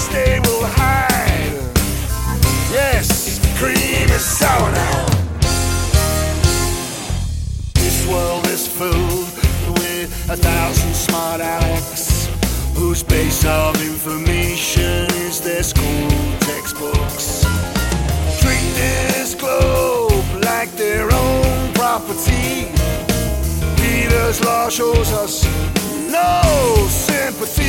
they will hide. Yes, cream is sour now. This world is filled with 1,000 smart alecks whose base of information is their school textbooks. Treat this globe like their own property. Peter's law shows us no sympathy.